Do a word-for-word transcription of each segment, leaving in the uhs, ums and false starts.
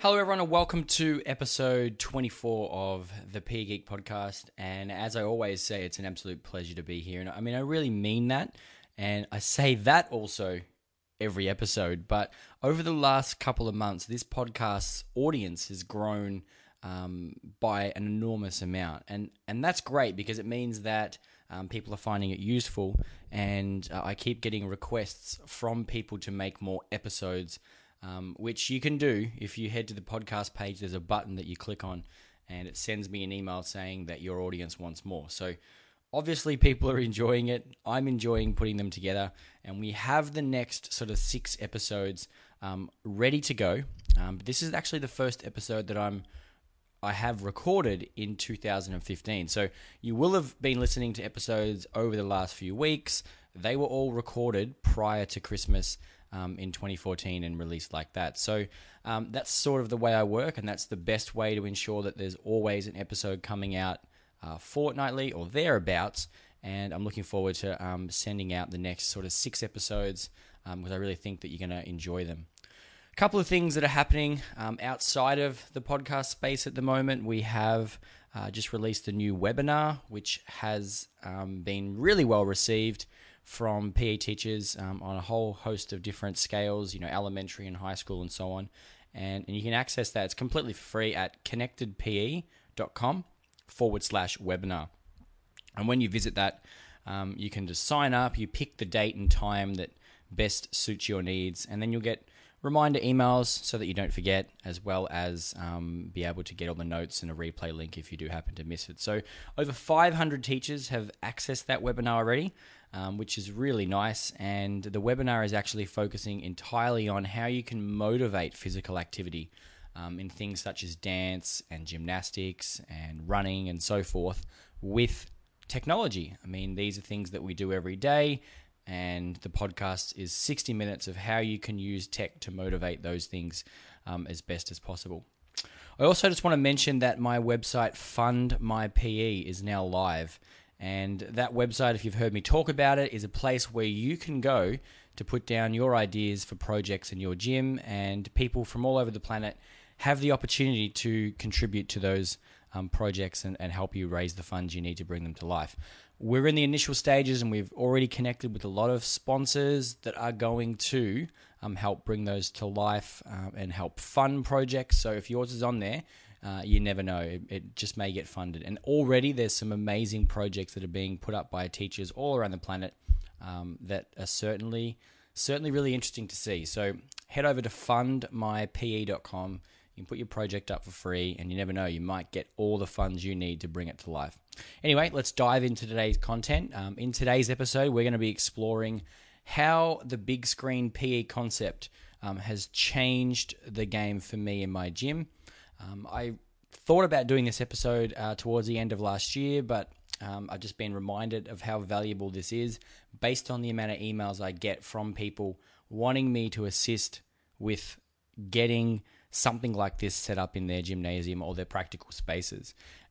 Hello, everyone, and welcome to episode twenty-four of the P E Geek podcast. And as I always say, it's an absolute pleasure to be here. And I mean, I really mean that. And I say that also every episode. But over the last couple of months, this podcast's audience has grown um, by an enormous amount. And, and that's great because it means that um, people are finding it useful. And uh, I keep getting requests from people to make more episodes. Um, which you can do if you head to the podcast page. There's a button that you click on and it sends me an email saying that your audience wants more. So obviously people are enjoying it. I'm enjoying putting them together, and we have the next sort of six episodes um, ready to go. Um, this is actually the first episode that I'm I have recorded in two thousand fifteen. So you will have been listening to episodes over the last few weeks. They were all recorded prior to Christmas Um, in twenty fourteen and released like that. So um, that's sort of the way I work, and that's the best way to ensure that there's always an episode coming out uh, fortnightly or thereabouts. And I'm looking forward to um, sending out the next sort of six episodes um, because I really think that you're going to enjoy them. A couple of things that are happening um, outside of the podcast space at the moment. We have uh, just released a new webinar, which has um, been really well received from P E teachers um, on a whole host of different scales, you know, elementary and high school and so on. And, and you can access that. It's completely free at connectedpe.com forward slash webinar. And when you visit that, um, you can just sign up. You pick the date and time that best suits your needs. And then you'll get reminder emails so that you don't forget, as well as um, be able to get all the notes and a replay link if you do happen to miss it. So over five hundred teachers have accessed that webinar already, um, which is really nice. And the webinar is actually focusing entirely on how you can motivate physical activity um, in things such as dance and gymnastics and running and so forth with technology. I mean, these are things that we do every day. And the podcast is sixty minutes of how you can use tech to motivate those things um, as best as possible. I also just want to mention that my website, Fund My P E, is now live. And that website, if you've heard me talk about it, is a place where you can go to put down your ideas for projects in your gym, and people from all over the planet have the opportunity to contribute to those um, projects and, and help you raise the funds you need to bring them to life. We're in the initial stages, and we've already connected with a lot of sponsors that are going to um, help bring those to life um, and help fund projects. So if yours is on there, uh, you never know. It, it just may get funded. And already there's some amazing projects that are being put up by teachers all around the planet um, that are certainly certainly really interesting to see. So head over to fund my p e dot com. You can put your project up for free, and you never know, you might get all the funds you need to bring it to life. Anyway, let's dive into today's content. Um, in today's episode, we're going to be exploring how the big screen P E concept um, has changed the game for me in my gym. Um, I thought about doing this episode uh, towards the end of last year, but um, I've just been reminded of how valuable this is based on the amount of emails I get from people wanting me to assist with getting something like this set up in their gymnasium or their practical spaces.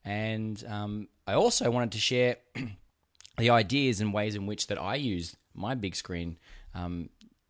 And um, I also wanted to share the ideas and ways in which that I use my big screen um,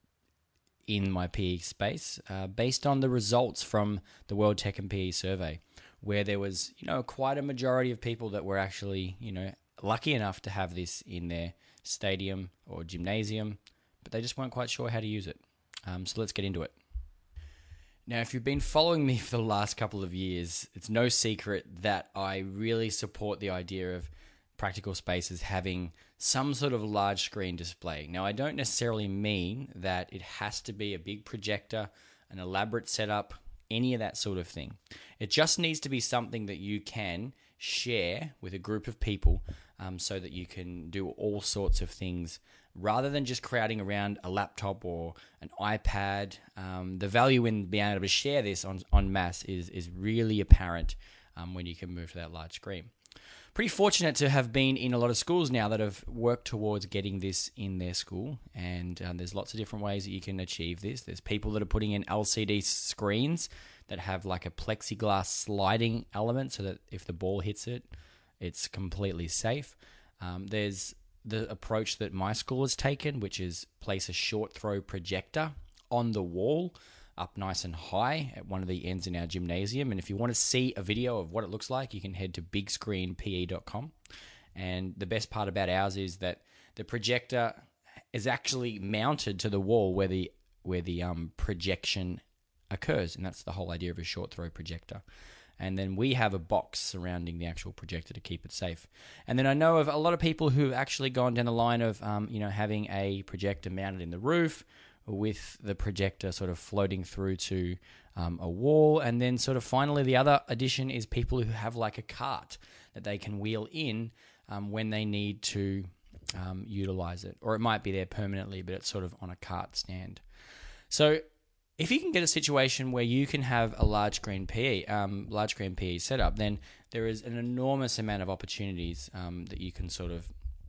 in my P E space uh, based on the results from the World Tech and P E survey, where there was, you know, quite a majority of people that were actually, you know, lucky enough to have this in their stadium or gymnasium, but they just weren't quite sure how to use it. Um, so let's get into it. Now, if you've been following me for the last couple of years, it's no secret that I really support the idea of practical spaces having some sort of large screen display. Now, I don't necessarily mean that it has to be a big projector, an elaborate setup, any of that sort of thing. It just needs to be something that you can share with a group of people um, so that you can do all sorts of things rather than just crowding around a laptop or an iPad. Um, the value in being able to share this on, en masse is, is really apparent um, when you can move to that large screen. Pretty fortunate to have been in a lot of schools now that have worked towards getting this in their school, and um, there's lots of different ways that you can achieve this. There's people that are putting in L C D screens that have like a plexiglass sliding element so that if the ball hits it, it's completely safe. Um, there's the approach that my school has taken, which is place a short throw projector on the wall up nice and high at one of the ends in our gymnasium. And if you want to see a video of what it looks like, you can head to big screen p e dot com. And the best part about ours is that the projector is actually mounted to the wall where the where the um, projection occurs, and that's the whole idea of a short throw projector. And then we have a box surrounding the actual projector to keep it safe. And then I know of a lot of people who've actually gone down the line of um, you know having a projector mounted in the roof with the projector sort of floating through to um, a wall. And then sort of finally the other addition is people who have like a cart that they can wheel in um, when they need to um, utilize it. Or it might be there permanently, but it's sort of on a cart stand. So if you can get a situation where you can have a large screen P E, um, large screen P E setup, then there is an enormous amount of opportunities um, that you can sort of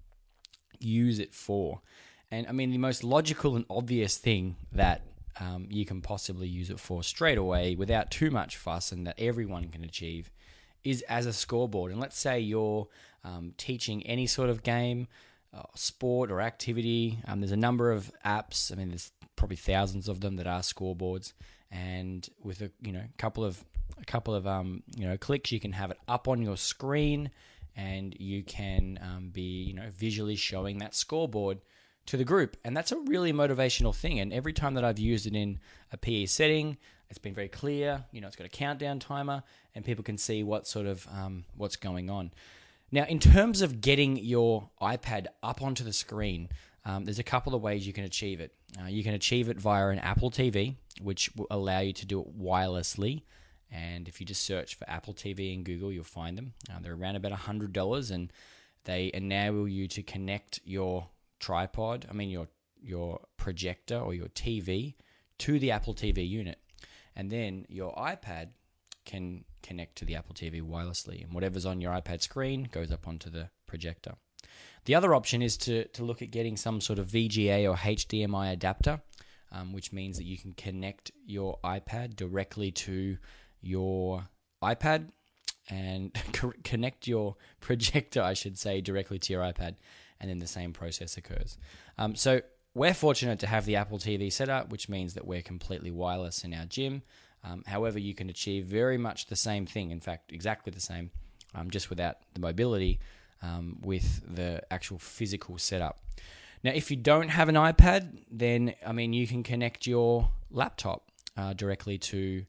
use it for. And I mean, the most logical and obvious thing that um, you can possibly use it for straight away without too much fuss and that everyone can achieve is as a scoreboard. And let's say you're um, teaching any sort of game, uh, sport or activity. Um, there's a number of apps. I mean, there's probably thousands of them that are scoreboards, and with a you know couple of a couple of um you know clicks, you can have it up on your screen, and you can um, be you know visually showing that scoreboard to the group. And that's a really motivational thing. And every time that I've used it in a P E setting, it's been very clear. You know, it's got a countdown timer, and people can see what sort of um, what's going on. Now, in terms of getting your iPad up onto the screen, um, there's a couple of ways you can achieve it. Uh, you can achieve it via an Apple T V, which will allow you to do it wirelessly. And if you just search for Apple T V in Google, you'll find them. Uh, they're around about one hundred dollars, and they enable you to connect your tripod, I mean your your projector or your T V to the Apple T V unit. And then your iPad can connect to the Apple T V wirelessly, and whatever's on your iPad screen goes up onto the projector. The other option is to, to look at getting some sort of V G A or H D M I adapter, um, which means that you can connect your iPad directly to your iPad and connect your projector, I should say, directly to your iPad, and then the same process occurs. Um, so we're fortunate to have the Apple T V set up, which means that we're completely wireless in our gym. Um, however, you can achieve very much the same thing, in fact, exactly the same, um, just without the mobility um, with the actual physical setup. Now, if you don't have an iPad, then, I mean, you can connect your laptop uh, directly to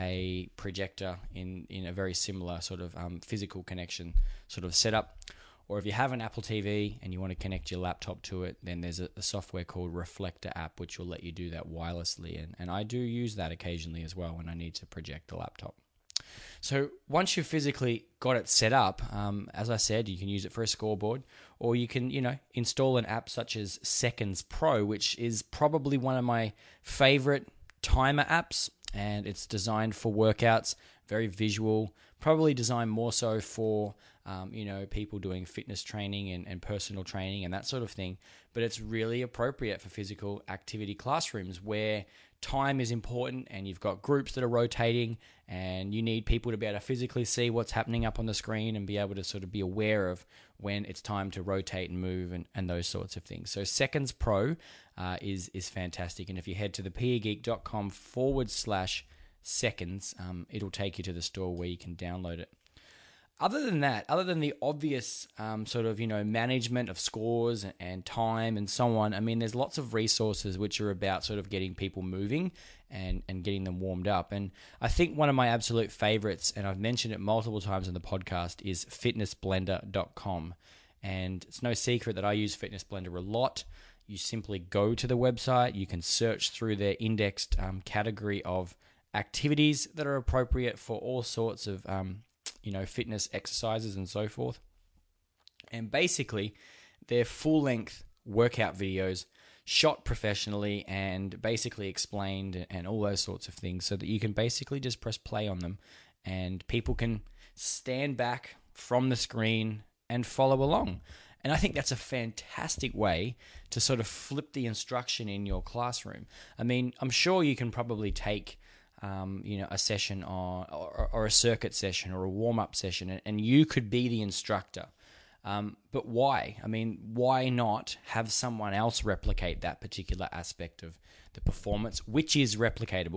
a projector in, in a very similar sort of um, physical connection sort of setup. Or if you have an Apple T V and you want to connect your laptop to it, then there's a, a software called Reflector app, which will let you do that wirelessly. And, and I do use that occasionally as well when I need to project the laptop. So once you've physically got it set up, um, as I said, you can use it for a scoreboard, or you can, you know, install an app such as Seconds Pro, which is probably one of my favorite timer apps, and it's designed for workouts, very visual, probably designed more so for Um, you know, people doing fitness training and, and personal training and that sort of thing. But it's really appropriate for physical activity classrooms where time is important and you've got groups that are rotating and you need people to be able to physically see what's happening up on the screen and be able to sort of be aware of when it's time to rotate and move and, and those sorts of things. So Seconds Pro uh, is, is fantastic. And if you head to the pegeek.com forward slash seconds, um, it'll take you to the store where you can download it. Other than that, other than the obvious um, sort of, you know, management of scores and time and so on, I mean, there's lots of resources which are about sort of getting people moving and, and getting them warmed up. And I think one of my absolute favorites, and I've mentioned it multiple times in the podcast, is fitness blender dot com. And it's no secret that I use Fitness Blender a lot. You simply go to the website, you can search through their indexed um, category of activities that are appropriate for all sorts of um you know, fitness exercises and so forth. And basically, they're full-length workout videos shot professionally and basically explained and all those sorts of things so that you can basically just press play on them and people can stand back from the screen and follow along. And I think that's a fantastic way to sort of flip the instruction in your classroom. I mean, I'm sure you can probably take Um, you know, a session or, or, or a circuit session or a warm-up session, and, and you could be the instructor. Um, but why? I mean, why not have someone else replicate that particular aspect of the performance, which is replicatable,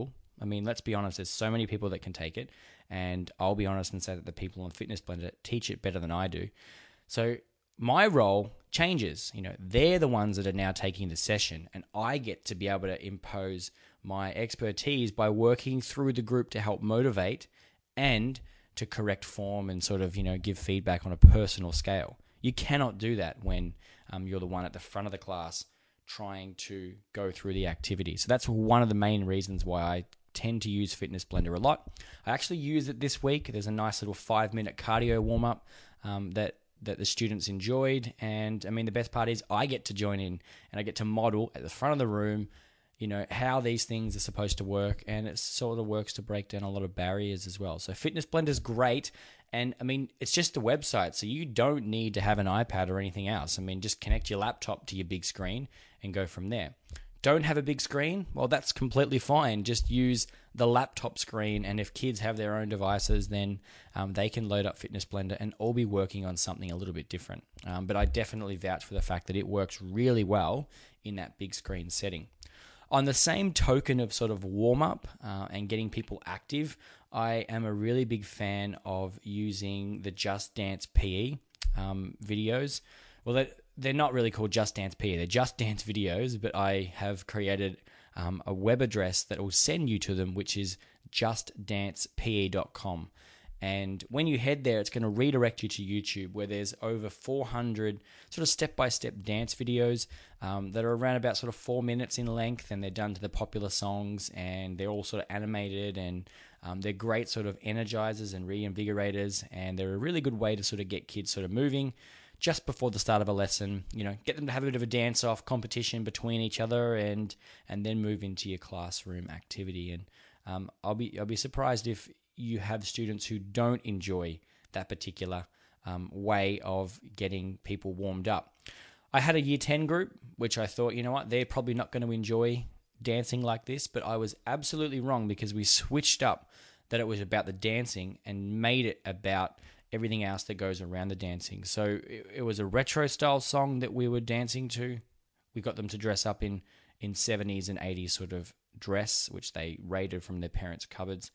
I mean, let's be honest, there's so many people that can take it, and I'll be honest and say that the people on Fitness Blender teach it better than I do. So my role changes. You know, they're the ones that are now taking the session, and I get to be able to impose my expertise by working through the group to help motivate and to correct form and sort of, you know, give feedback on a personal scale. You cannot do that when um, you're the one at the front of the class trying to go through the activity. So that's one of the main reasons why I tend to use Fitness Blender a lot. I actually use it this week. There's a nice little five-minute cardio warm-up um, that that the students enjoyed. And I mean, the best part is I get to join in and I get to model at the front of the room, you know, how these things are supposed to work. And it sort of works to break down a lot of barriers as well. So Fitness Blender is great. And I mean, it's just a website. So you don't need to have an iPad or anything else. I mean, just connect your laptop to your big screen and go from there. Don't have a big screen? Well, that's completely fine. Just use the laptop screen, and if kids have their own devices, then um, they can load up Fitness Blender and all be working on something a little bit different. Um, but I definitely vouch for the fact that it works really well in that big screen setting. On the same token of sort of warm-up uh, and getting people active, I am a really big fan of using the Just Dance P E um, videos. Well, that they're not really called Just Dance P E. They're Just Dance videos, but I have created um, a web address that will send you to them, which is just dance p e dot com. And when you head there, it's going to redirect you to YouTube, where there's over four hundred sort of step-by-step dance videos um, that are around about sort of four minutes in length, and they're done to the popular songs, and they're all sort of animated, and um, they're great sort of energizers and reinvigorators, and they're a really good way to sort of get kids sort of moving just before the start of a lesson, you know, get them to have a bit of a dance-off competition between each other, and and then move into your classroom activity. And um, I'll be I'll be surprised if you have students who don't enjoy that particular um, way of getting people warmed up. I had a year ten group, which I thought, you know what, they're probably not going to enjoy dancing like this, but I was absolutely wrong, because we switched up that it was about the dancing and made it about everything else that goes around the dancing. So it, it was a retro style song that we were dancing to. We got them to dress up in, in seventies and eighties sort of dress, which they raided from their parents' cupboards,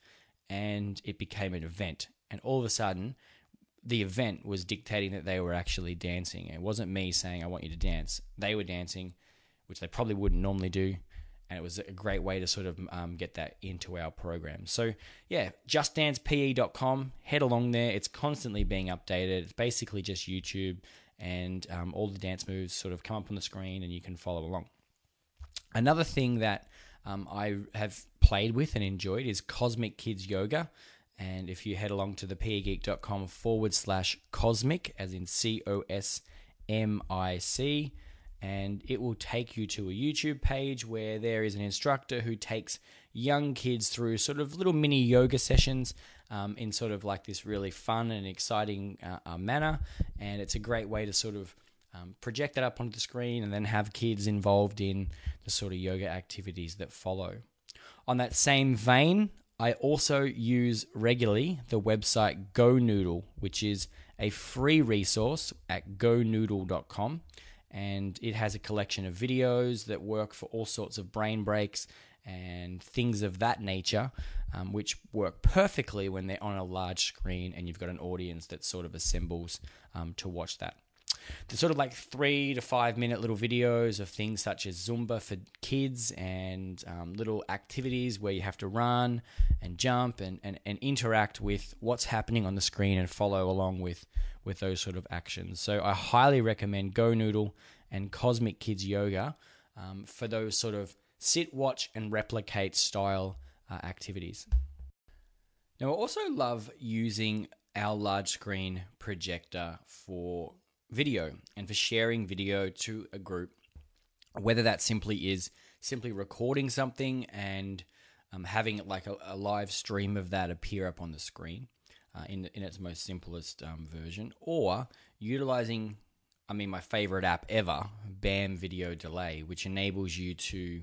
and it became an event. And all of a sudden, the event was dictating that they were actually dancing. It wasn't me saying, I want you to dance. They were dancing, which they probably wouldn't normally do. And it was a great way to sort of um, get that into our program. So yeah, just dance p e dot com. Head along there. It's constantly being updated. It's basically just YouTube, and um, all the dance moves sort of come up on the screen and you can follow along. Another thing that um, I have played with and enjoyed is Cosmic Kids Yoga. And if you head along to the pegeek.com forward slash cosmic, as in C O S M I C, and it will take you to a YouTube page where there is an instructor who takes young kids through sort of little mini yoga sessions um, in sort of like this really fun and exciting uh, uh, manner. And it's a great way to sort of um, project that up onto the screen and then have kids involved in the sort of yoga activities that follow. On that same vein, I also use regularly the website GoNoodle, which is a free resource at go noodle dot com. And it has a collection of videos that work for all sorts of brain breaks and things of that nature, um, which work perfectly when they're on a large screen and you've got an audience that sort of assembles um, to watch that. They're sort of like three to five minute little videos of things such as Zumba for kids and um, little activities where you have to run and jump and, and, and interact with what's happening on the screen and follow along with, with those sort of actions. So I highly recommend GoNoodle and Cosmic Kids Yoga um, for those sort of sit, watch, and replicate style uh, activities. Now, I also love using our large screen projector for video and for sharing video to a group, whether that simply is simply recording something and um, having like a, a live stream of that appear up on the screen uh, in, in its most simplest um, version, or utilizing, I mean, my favorite app ever, BAM Video Delay, which enables you to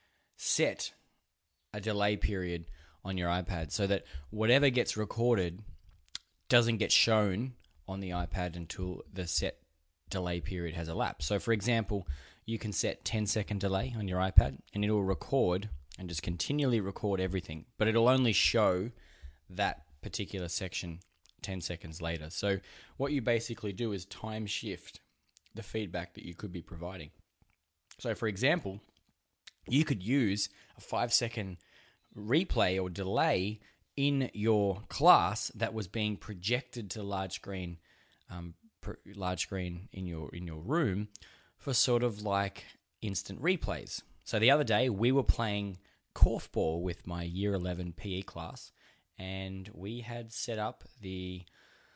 set a delay period on your iPad so that whatever gets recorded doesn't get shown on the iPad until the set delay period has elapsed. So for example, you can set ten second delay on your iPad and it will record and just continually record everything, but it'll only show that particular section ten seconds later. So what you basically do is time shift the feedback that you could be providing. So for example, you could use a five second replay or delay in your class that was being projected to large screen, um, large screen in your in your room for sort of like instant replays. So the other day we were playing korfball with my year eleven P E class, and we had set up the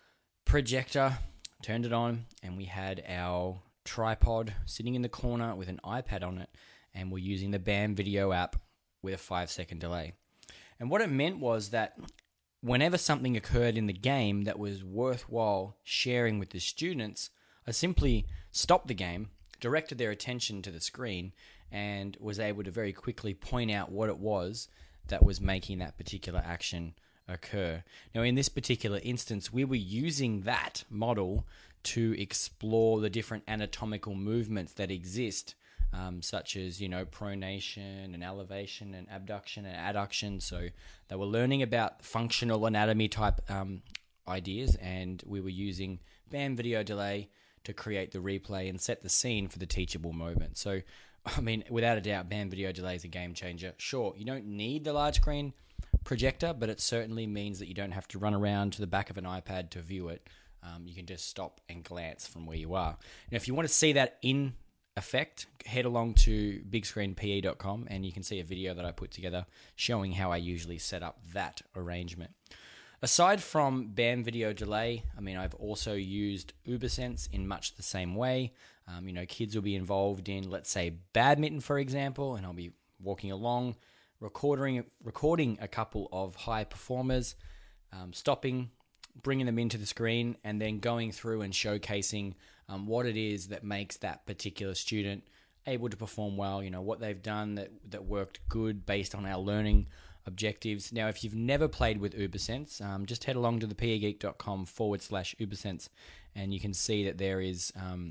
projector, turned it on, and we had our tripod sitting in the corner with an iPad on it, and we're using the BAM video app with a five second delay. And what it meant was that whenever something occurred in the game that was worthwhile sharing with the students, I simply stopped the game, directed their attention to the screen, and was able to very quickly point out what it was that was making that particular action occur. Now, in this particular instance, we were using that model to explore the different anatomical movements that exist, um, such as, you know, pronation and elevation and abduction and adduction. So they were learning about functional anatomy type um, ideas, and we were using BAM video delay to create the replay and set the scene for the teachable moment. So, I mean, without a doubt, BAM video delay is a game changer. Sure, you don't need the large screen projector, but it certainly means that you don't have to run around to the back of an iPad to view it. Um, you can just stop and glance from where you are. Now, if you want to see that in effect, head along to big screen P E dot com and you can see a video that I put together showing how I usually set up that arrangement. Aside from BAM video delay, I mean, I've also used UberSense in much the same way. Um, you know, kids will be involved in, let's say, badminton, for example, and I'll be walking along, recording recording a couple of high performers, um, stopping, bringing them into the screen, and then going through and showcasing um, what it is that makes that particular student able to perform well, you know, what they've done that, that worked good based on our learning objectives. Now, if you've never played with UberSense, um, just head along to the pegeek.com forward slash UberSense, and you can see that there is um,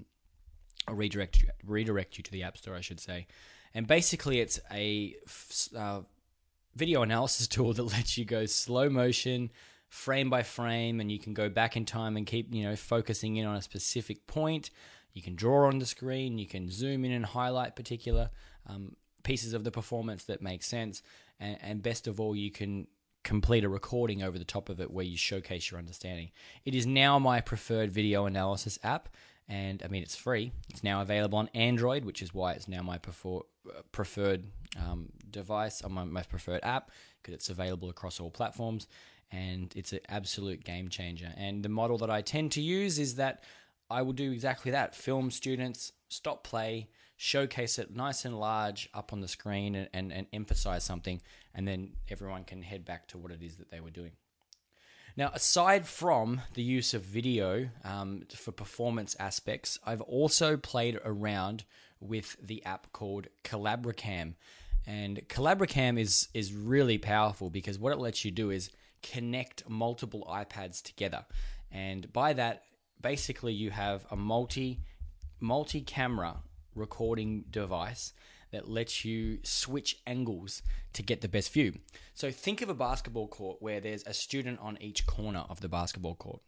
a redirect, redirect you to the App Store, I should say. And basically, it's a uh, video analysis tool that lets you go slow motion, frame by frame, and you can go back in time and keep, you know, focusing in on a specific point. You can draw on the screen, you can zoom in and highlight particular um, pieces of the performance that make sense, and, and best of all, you can complete a recording over the top of it where you showcase your understanding. It is now my preferred video analysis app, and I mean, it's free. It's now available on Android, which is why it's now my prefer, preferred um, device, or my most preferred app, because it's available across all platforms, and it's an absolute game changer. And the model that I tend to use is that I will do exactly that. Film students, stop play, showcase it nice and large up on the screen, and, and, and emphasize something, and then everyone can head back to what it is that they were doing. Now, aside from the use of video um, for performance aspects, I've also played around with the app called Collaboracam. And Collaboracam is, is really powerful because what it lets you do is connect multiple iPads together. And by that, basically you have a multi, multi-camera recording device that lets you switch angles to get the best view. So think of a basketball court where there's a student on each corner of the basketball court.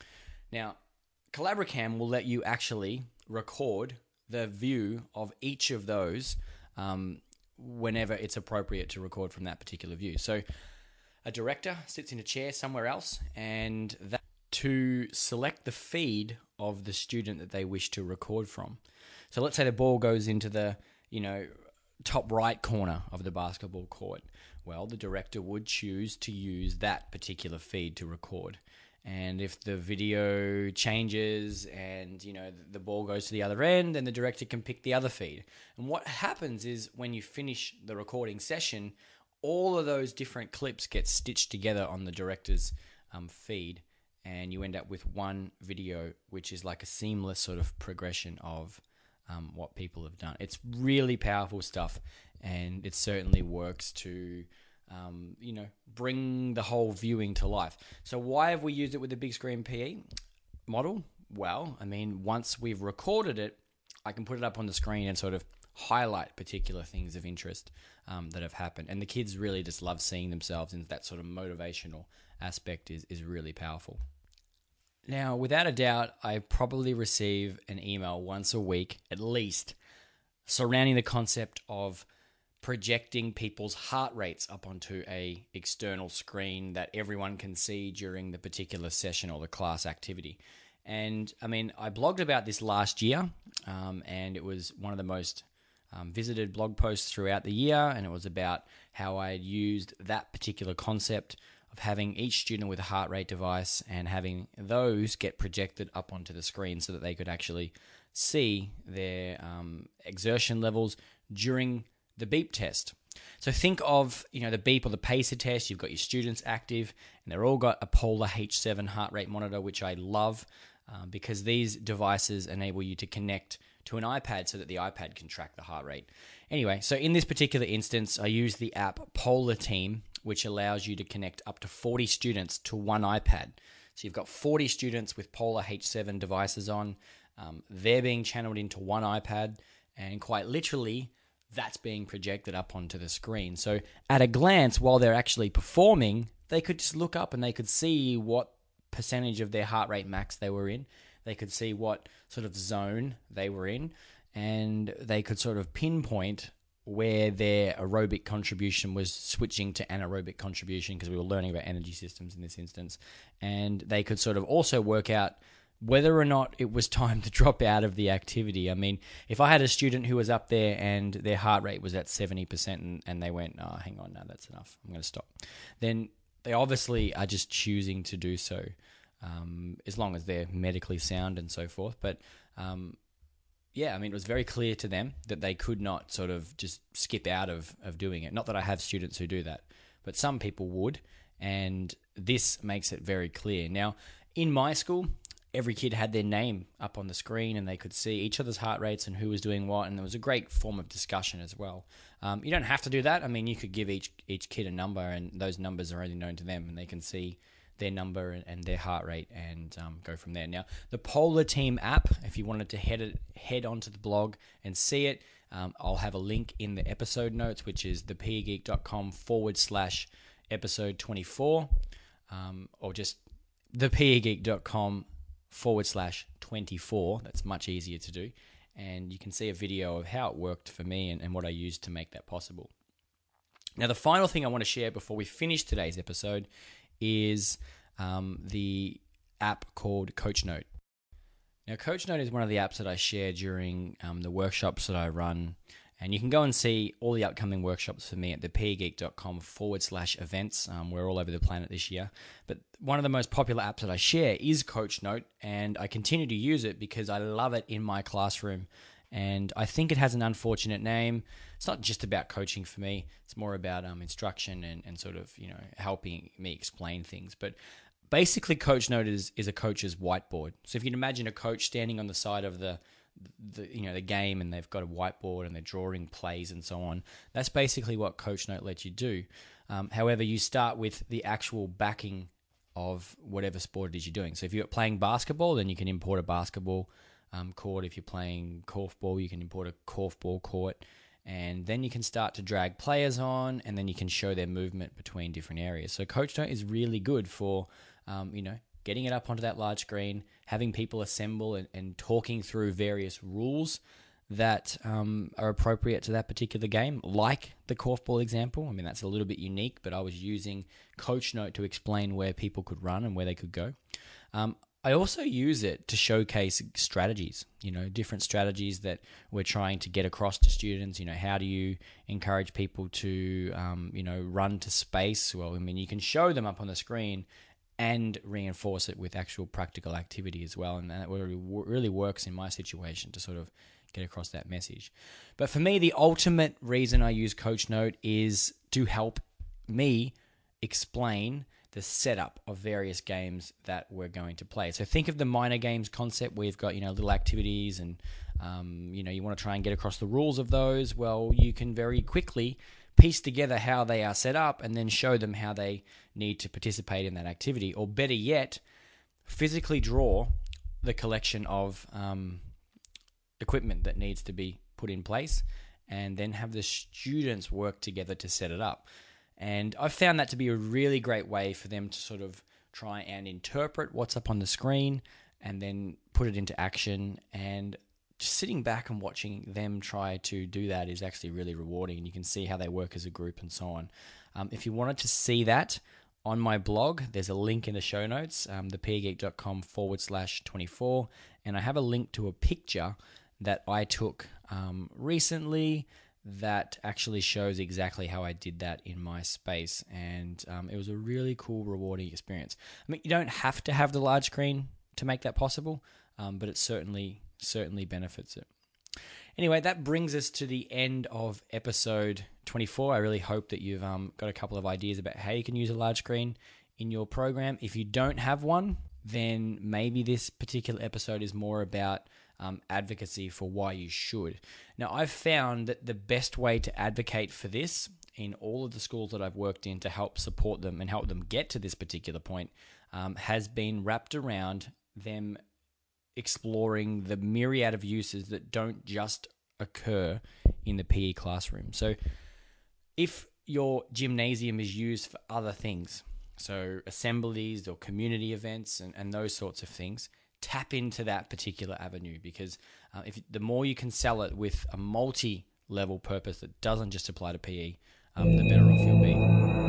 Now, Collaboracam will let you actually record the view of each of those um, whenever it's appropriate to record from that particular view. So a director sits in a chair somewhere else, and that to select the feed of the student that they wish to record from. So let's say the ball goes into the, you know, top right corner of the basketball court. Well, the director would choose to use that particular feed to record. And if the video changes and, you know, the ball goes to the other end, then the director can pick the other feed. And what happens is when you finish the recording session, all of those different clips get stitched together on the director's um, feed, and you end up with one video, which is like a seamless sort of progression of um, what people have done. It's really powerful stuff, and it certainly works to, um, you know, bring the whole viewing to life. So why have we used it with the big screen P E model? Well, I mean, once we've recorded it, I can put it up on the screen and sort of highlight particular things of interest um, that have happened. And the kids really just love seeing themselves, and that sort of motivational aspect is, is really powerful. Now, without a doubt, I probably receive an email once a week, at least, surrounding the concept of projecting people's heart rates up onto a external screen that everyone can see during the particular session or the class activity. And I mean, I blogged about this last year, um, and it was one of the most um, visited blog posts throughout the year, and it was about how I had used that particular concept of having each student with a heart rate device and having those get projected up onto the screen so that they could actually see their um, exertion levels during the beep test. So think of, you know, the beep or the pacer test. You've got your students active, and they're all got a Polar H seven heart rate monitor, which I love um, because these devices enable you to connect to an iPad so that the iPad can track the heart rate. Anyway, so in this particular instance, I use the app Polar Team, which allows you to connect up to forty students to one iPad. So you've got forty students with Polar H seven devices on. Um, they're being channeled into one iPad, and quite literally, that's being projected up onto the screen. So at a glance, while they're actually performing, they could just look up and they could see what percentage of their heart rate max they were in. They could see what sort of zone they were in, and they could sort of pinpoint where their aerobic contribution was switching to anaerobic contribution, because we were learning about energy systems in this instance. And they could sort of also work out whether or not it was time to drop out of the activity. I mean, if I had a student who was up there and their heart rate was at seventy percent and, and they went, oh, hang on, no, that's enough, I'm going to stop, then they obviously are just choosing to do so, um, as long as they're medically sound and so forth. But um, yeah, I mean, it was very clear to them that they could not sort of just skip out of, of doing it. Not that I have students who do that, but some people would, and this makes it very clear. Now, in my school, every kid had their name up on the screen and they could see each other's heart rates and who was doing what, and there was a great form of discussion as well. Um, you don't have to do that. I mean, you could give each each kid a number, and those numbers are only known to them, and they can see their number and, and their heart rate and um, go from there. Now, the Polar Team app, if you wanted to head it, head onto the blog and see it, um, I'll have a link in the episode notes, which is thepeageek.com forward slash episode 24, um, or just thepeageek.com forward slash 24. That's much easier to do. And you can see a video of how it worked for me and, and what I used to make that possible. Now, the final thing I want to share before we finish today's episode is um, the app called CoachNote. Now, CoachNote is one of the apps that I share during um, the workshops that I run. And you can go and see all the upcoming workshops for me at thepeageek.com forward slash events. Um, we're all over the planet this year. But one of the most popular apps that I share is CoachNote, and I continue to use it because I love it in my classroom. And I think it has an unfortunate name. It's not just about coaching for me. It's more about um, instruction and, and sort of, you know, helping me explain things. But basically, CoachNote is, is a coach's whiteboard. So if you can imagine a coach standing on the side of the The, you know, the game, and they've got a whiteboard and they're drawing plays and so on. That's basically what CoachNote lets you do. Um, however, you start with the actual backing of whatever sport it is you're doing. So if you're playing basketball, then you can import a basketball um, court. If you're playing korfball, you can import a korfball court. And then you can start to drag players on, and then you can show their movement between different areas. So CoachNote is really good for, um, you know, getting it up onto that large screen, having people assemble and, and talking through various rules that um, are appropriate to that particular game, like the korfball example. I mean, that's a little bit unique, but I was using CoachNote to explain where people could run and where they could go. Um, I also use it to showcase strategies, you know, different strategies that we're trying to get across to students. You know, how do you encourage people to, um, you know, run to space? Well, I mean, you can show them up on the screen and reinforce it with actual practical activity as well. And that really, really works in my situation to sort of get across that message. But for me, the ultimate reason I use CoachNote is to help me explain the setup of various games that we're going to play. So think of the minor games concept where you've got, you know, little activities and, um, you know, you want to try and get across the rules of those. Well, you can very quickly piece together how they are set up and then show them how they need to participate in that activity. Or better yet, physically draw the collection of um, equipment that needs to be put in place and then have the students work together to set it up. And I've found that to be a really great way for them to sort of try and interpret what's up on the screen and then put it into action. And just sitting back and watching them try to do that is actually really rewarding, and you can see how they work as a group and so on. Um, if you wanted to see that on my blog, there's a link in the show notes, um, thepeergeek.com forward slash 24, and I have a link to a picture that I took um, recently that actually shows exactly how I did that in my space, and um, it was a really cool, rewarding experience. I mean, you don't have to have the large screen to make that possible, um, but it certainly certainly benefits it. Anyway, that brings us to the end of episode twenty-four. I really hope that you've um, got a couple of ideas about how you can use a large screen in your program. If you don't have one, then maybe this particular episode is more about um, advocacy for why you should. Now, I've found that the best way to advocate for this in all of the schools that I've worked in to help support them and help them get to this particular point um, has been wrapped around them exploring the myriad of uses that don't just occur in the P E classroom. So if your gymnasium is used for other things, so assemblies or community events and, and those sorts of things, tap into that particular avenue, because uh, if the more you can sell it with a multi-level purpose that doesn't just apply to P E, um, the better off you'll be.